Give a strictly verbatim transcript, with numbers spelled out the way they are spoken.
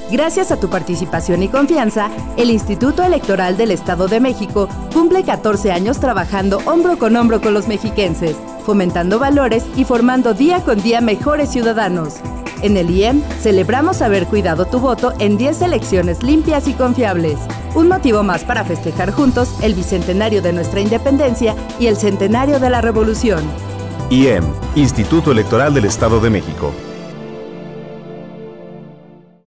Gracias a tu participación y confianza, el Instituto Electoral del Estado de México cumple catorce años trabajando hombro con hombro con los mexiquenses, fomentando valores y formando día con día mejores ciudadanos. En el I E M celebramos haber cuidado tu voto en diez elecciones limpias y confiables. Un motivo más para festejar juntos el bicentenario de nuestra independencia y el centenario de la Revolución. I E M, Instituto Electoral del Estado de México.